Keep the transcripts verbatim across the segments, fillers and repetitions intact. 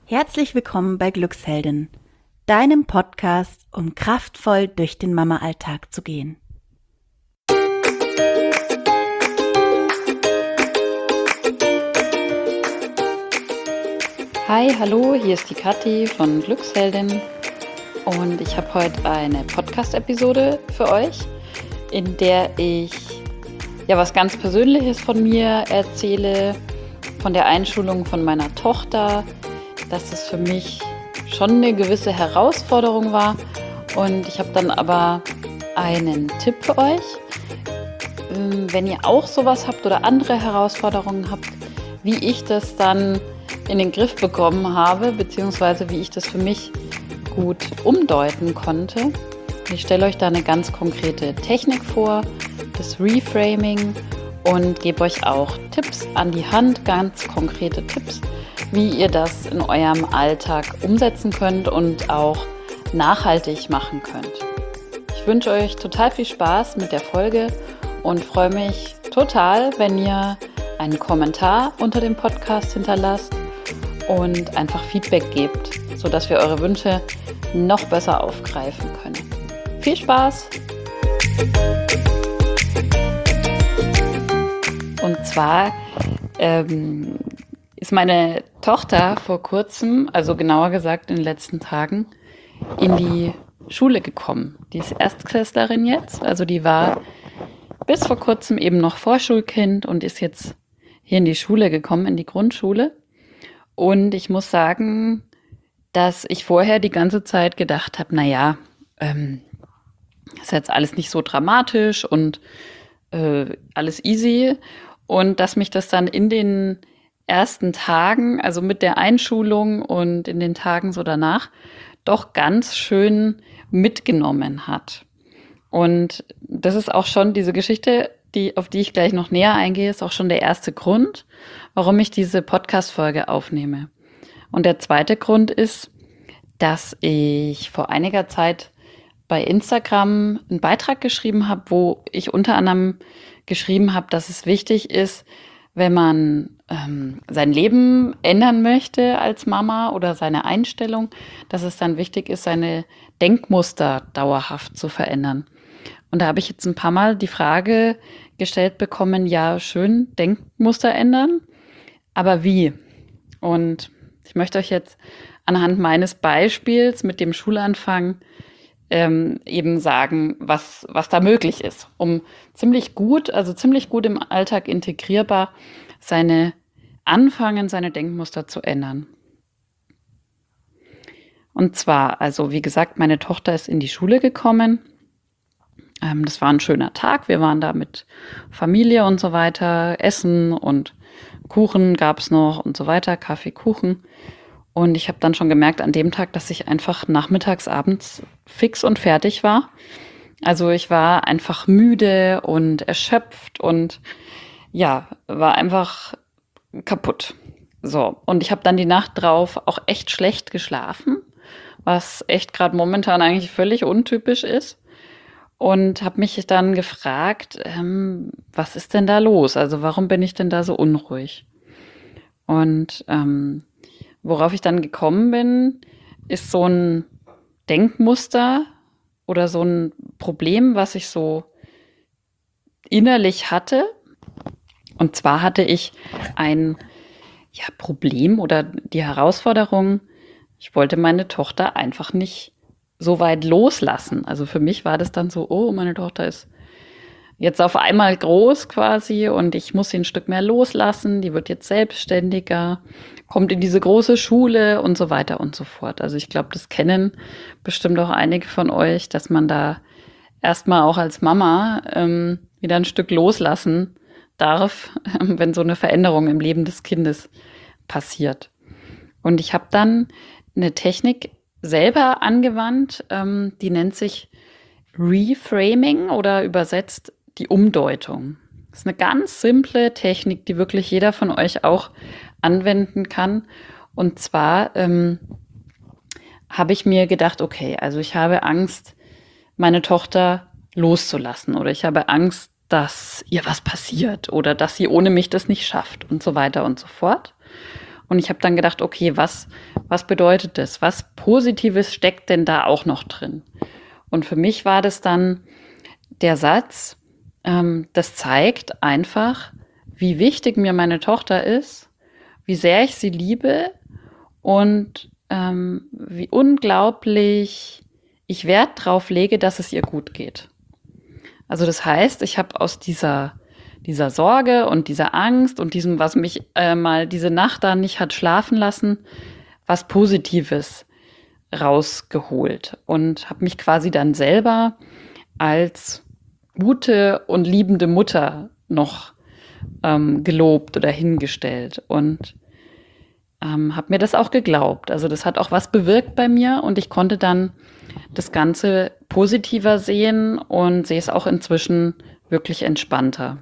Herzlich willkommen bei Glücksheldin, deinem Podcast, um kraftvoll durch den Mama-Alltag zu gehen. Hi, hallo, hier ist die Kathi von Glücksheldin und ich habe heute eine Podcast-Episode für euch, in der ich ja was ganz Persönliches von mir erzähle, von der Einschulung von meiner Tochter, dass es für mich schon eine gewisse Herausforderung war und ich habe dann aber einen Tipp für euch. Wenn ihr auch sowas habt oder andere Herausforderungen habt, wie ich das dann in den Griff bekommen habe, beziehungsweise wie ich das für mich gut umdeuten konnte. Ich stelle euch da eine ganz konkrete Technik vor, das Reframing, und gebe euch auch Tipps an die Hand, ganz konkrete Tipps, wie ihr das in eurem Alltag umsetzen könnt und auch nachhaltig machen könnt. Ich wünsche euch total viel Spaß mit der Folge und freue mich total, wenn ihr einen Kommentar unter dem Podcast hinterlasst und einfach Feedback gebt, sodass wir eure Wünsche noch besser aufgreifen können. Viel Spaß! Und zwar ähm, ist meine Tochter vor kurzem, also genauer gesagt in den letzten Tagen, in die Schule gekommen. Die ist Erstklässlerin jetzt, also die war bis vor kurzem eben noch Vorschulkind und ist jetzt hier in die Schule gekommen, in die Grundschule. Und ich muss sagen, dass ich vorher die ganze Zeit gedacht habe, naja, ähm, ist jetzt alles nicht so dramatisch und äh, alles easy. Und dass mich das dann in den ersten Tagen, also mit der Einschulung und in den Tagen so danach, doch ganz schön mitgenommen hat. Und das ist auch schon diese Geschichte, die, auf die ich gleich noch näher eingehe, ist auch schon der erste Grund, warum ich diese Podcast-Folge aufnehme. Und der zweite Grund ist, dass ich vor einiger Zeit bei Instagram einen Beitrag geschrieben habe, wo ich unter anderem geschrieben habe, dass es wichtig ist, wenn man ähm, sein Leben ändern möchte als Mama oder seine Einstellung, dass es dann wichtig ist, seine Denkmuster dauerhaft zu verändern. Und da habe ich jetzt ein paar Mal die Frage gestellt bekommen, ja, schön, Denkmuster ändern, aber wie? Und ich möchte euch jetzt anhand meines Beispiels mit dem Schulanfang ähm, eben sagen, was, was da möglich ist, um ziemlich gut, also ziemlich gut im Alltag integrierbar seine anfangen, seine Denkmuster zu ändern. Und zwar, also wie gesagt, meine Tochter ist in die Schule gekommen. Ähm, das war ein schöner Tag. Wir waren da mit Familie und so weiter, Essen und Kuchen gab es noch und so weiter, Kaffee, Kuchen. Und ich habe dann schon gemerkt an dem Tag, dass ich einfach nachmittags, abends fix und fertig war. Also ich war einfach müde und erschöpft und ja, war einfach kaputt. So, und ich habe dann die Nacht drauf auch echt schlecht geschlafen, was echt gerade momentan eigentlich völlig untypisch ist. Und habe mich dann gefragt, ähm, was ist denn da los? Also warum bin ich denn da so unruhig? Und ähm, worauf ich dann gekommen bin, ist so ein Denkmuster oder so ein Problem, was ich so innerlich hatte. Und zwar hatte ich ein ja, Problem oder die Herausforderung, ich wollte meine Tochter einfach nicht so weit loslassen. Also für mich war das dann so, oh, meine Tochter ist jetzt auf einmal groß quasi und ich muss sie ein Stück mehr loslassen. Die wird jetzt selbstständiger, kommt in diese große Schule und so weiter und so fort. Also ich glaube, das kennen bestimmt auch einige von euch, dass man da erstmal auch als Mama ähm, wieder ein Stück loslassen darf, wenn so eine Veränderung im Leben des Kindes passiert. Und ich habe dann eine Technik selber angewandt, ähm, die nennt sich Reframing oder übersetzt die Umdeutung. Das ist eine ganz simple Technik, die wirklich jeder von euch auch anwenden kann. Und zwar ähm, habe ich mir gedacht, okay, also ich habe Angst, meine Tochter loszulassen oder ich habe Angst, dass ihr was passiert oder dass sie ohne mich das nicht schafft und so weiter und so fort. Und ich habe dann gedacht, okay, was, was bedeutet das? Was Positives steckt denn da auch noch drin? Und für mich war das dann der Satz, ähm, das zeigt einfach, wie wichtig mir meine Tochter ist, wie sehr ich sie liebe und ähm, wie unglaublich ich Wert drauf lege, dass es ihr gut geht. Also das heißt, ich habe aus dieser, dieser Sorge und dieser Angst und diesem, was mich äh, mal diese Nacht da nicht hat schlafen lassen, was Positives rausgeholt und habe mich quasi dann selber als gute und liebende Mutter noch ähm, gelobt oder hingestellt und ähm, habe mir das auch geglaubt. Also das hat auch was bewirkt bei mir und ich konnte dann das Ganze positiver sehen und sehe es auch inzwischen wirklich entspannter.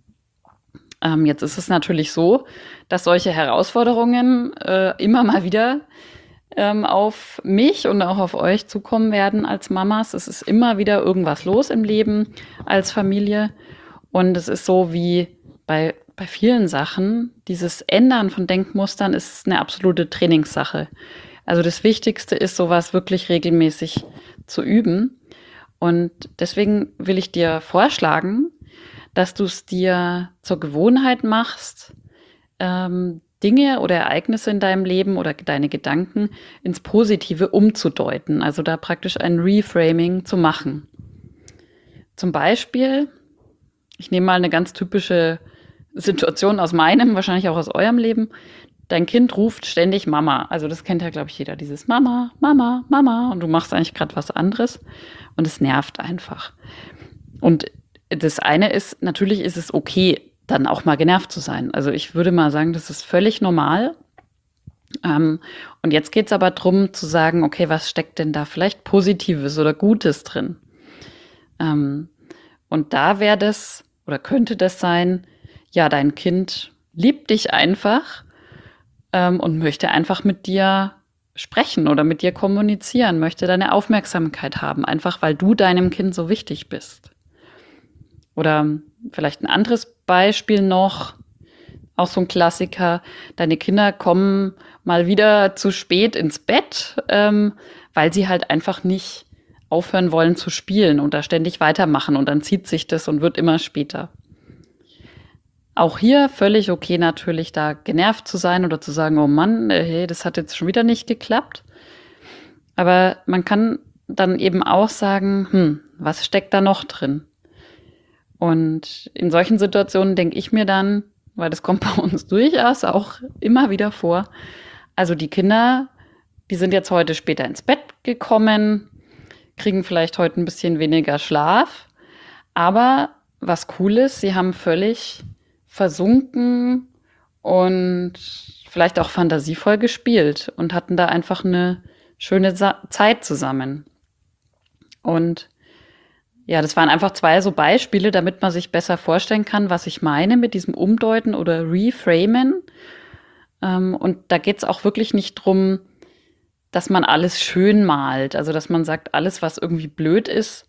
Ähm, jetzt ist es natürlich so, dass solche Herausforderungen äh, immer mal wieder ähm, auf mich und auch auf euch zukommen werden als Mamas. Es ist immer wieder irgendwas los im Leben als Familie und es ist so wie bei, bei vielen Sachen, dieses Ändern von Denkmustern ist eine absolute Trainingssache. Also das Wichtigste ist, sowas wirklich regelmäßig zu üben. Und deswegen will ich dir vorschlagen, dass du es dir zur Gewohnheit machst, ähm, Dinge oder Ereignisse in deinem Leben oder deine Gedanken ins Positive umzudeuten. Also da praktisch ein Reframing zu machen. Zum Beispiel, ich nehme mal eine ganz typische Situation aus meinem, wahrscheinlich auch aus eurem Leben. Dein Kind ruft ständig Mama. Also das kennt ja, glaube ich, jeder. Dieses Mama, Mama, Mama. Und du machst eigentlich gerade was anderes. Und es nervt einfach. Und das eine ist, natürlich ist es okay, dann auch mal genervt zu sein. Also ich würde mal sagen, das ist völlig normal. Ähm, und jetzt geht es aber darum zu sagen, okay, was steckt denn da vielleicht Positives oder Gutes drin? Ähm, und da wäre das oder könnte das sein, ja, dein Kind liebt dich einfach ähm, und möchte einfach mit dir sprechen oder mit dir kommunizieren, möchte deine Aufmerksamkeit haben, einfach weil du deinem Kind so wichtig bist. Oder vielleicht ein anderes Beispiel noch, auch so ein Klassiker, deine Kinder kommen mal wieder zu spät ins Bett, ähm, weil sie halt einfach nicht aufhören wollen zu spielen und da ständig weitermachen und dann zieht sich das und wird immer später. Auch hier völlig okay natürlich, da genervt zu sein oder zu sagen, oh Mann, hey, das hat jetzt schon wieder nicht geklappt. Aber man kann dann eben auch sagen, hm, was steckt da noch drin? Und in solchen Situationen denke ich mir dann, weil das kommt bei uns durchaus auch immer wieder vor, also die Kinder, die sind jetzt heute später ins Bett gekommen, kriegen vielleicht heute ein bisschen weniger Schlaf, aber was cool ist, sie haben völlig versunken und vielleicht auch fantasievoll gespielt und hatten da einfach eine schöne Sa- Zeit zusammen. Und ja, das waren einfach zwei so Beispiele, damit man sich besser vorstellen kann, was ich meine mit diesem Umdeuten oder Reframen. Ähm, und da geht es auch wirklich nicht drum, dass man alles schön malt. Also, dass man sagt, alles, was irgendwie blöd ist,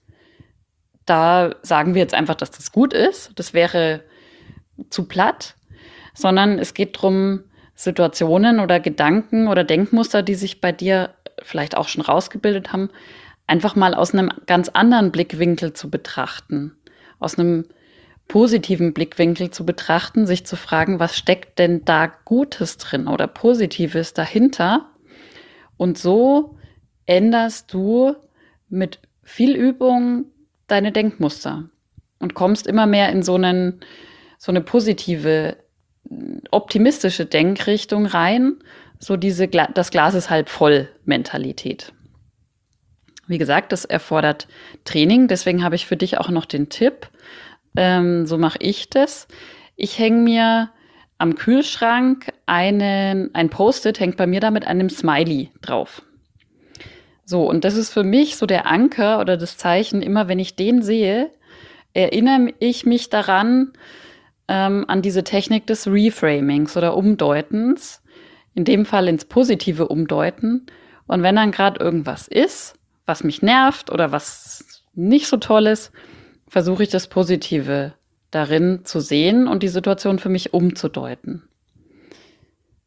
da sagen wir jetzt einfach, dass das gut ist. Das wäre zu platt. Sondern es geht drum, Situationen oder Gedanken oder Denkmuster, die sich bei dir vielleicht auch schon rausgebildet haben, einfach mal aus einem ganz anderen Blickwinkel zu betrachten, aus einem positiven Blickwinkel zu betrachten, sich zu fragen, was steckt denn da Gutes drin oder Positives dahinter? Und so änderst du mit viel Übung deine Denkmuster und kommst immer mehr in so, einen, so eine positive, optimistische Denkrichtung rein, so diese das Glas ist halb voll Mentalität. Wie gesagt, das erfordert Training, deswegen habe ich für dich auch noch den Tipp. Ähm, so mache ich das. Ich hänge mir am Kühlschrank einen, ein Post-it, hängt bei mir da mit einem Smiley drauf. So, und das ist für mich so der Anker oder das Zeichen, immer wenn ich den sehe, erinnere ich mich daran, ähm, an diese Technik des Reframings oder Umdeutens, in dem Fall ins positive Umdeuten. Und wenn dann gerade irgendwas ist, was mich nervt oder was nicht so toll ist, versuche ich das Positive darin zu sehen und die Situation für mich umzudeuten.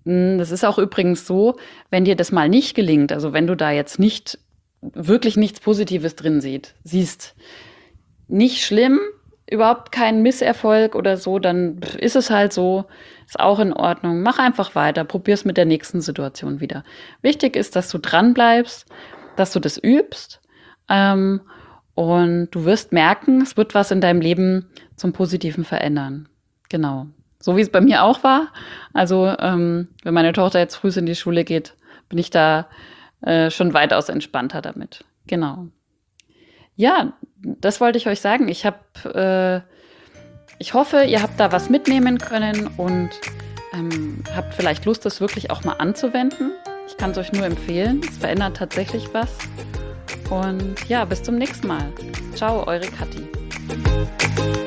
Das ist auch übrigens so, wenn dir das mal nicht gelingt, also wenn du da jetzt nicht wirklich nichts Positives drin siehst, siehst, nicht schlimm, überhaupt kein Misserfolg oder so, dann ist es halt so, ist auch in Ordnung. Mach einfach weiter, probier's mit der nächsten Situation wieder. Wichtig ist, dass du dran bleibst, dass du das übst ähm, und du wirst merken, es wird was in deinem Leben zum Positiven verändern. Genau. So wie es bei mir auch war. Also ähm, wenn meine Tochter jetzt früh in die Schule geht, bin ich da äh, schon weitaus entspannter damit. Genau. Ja, das wollte ich euch sagen. Ich habe, äh, ich hoffe, ihr habt da was mitnehmen können und ähm, habt vielleicht Lust, das wirklich auch mal anzuwenden. Ich kann es euch nur empfehlen. Es verändert tatsächlich was. Und ja, bis zum nächsten Mal. Ciao, eure Kathi.